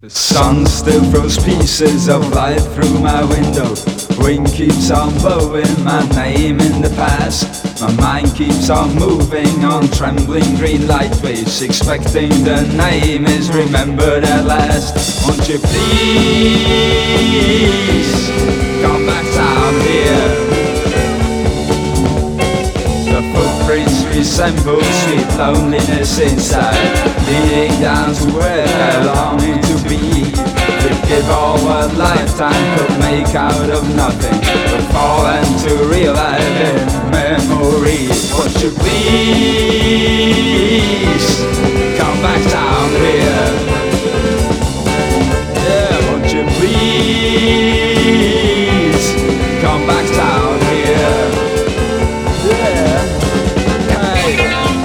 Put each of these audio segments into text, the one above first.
The sun still throws pieces of light through my window. Wind keeps on blowing my name in the past. My mind keeps on moving on trembling green light waves, expecting the name is remembered at last. Won't you please come back down here? The footprints resemble sweet loneliness inside, leading down to where they're longing to be. Forgive all what lifetime could make out of nothing, but fall into real life in memories. Won't you please come back down here? Yeah, won't you please come back down here? Yeah, hey.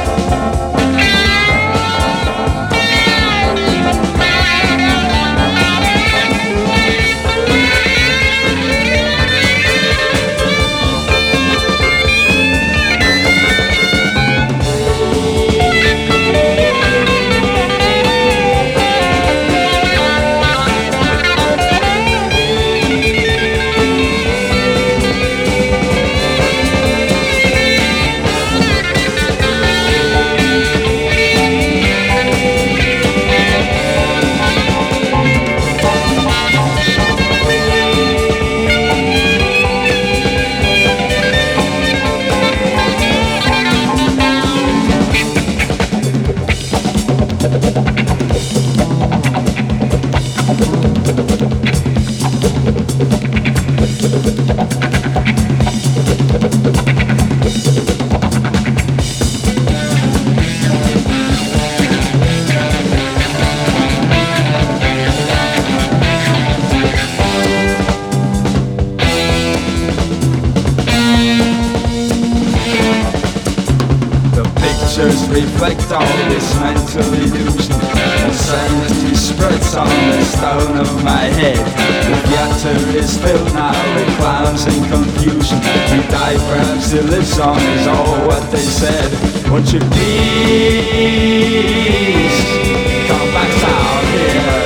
Reflect all this mental illusion. Insanity spreads on the stone of my head. The theater is filled now with clowns and confusion. He died, perhaps he lives on, is all what they said. Won't you please come back down here?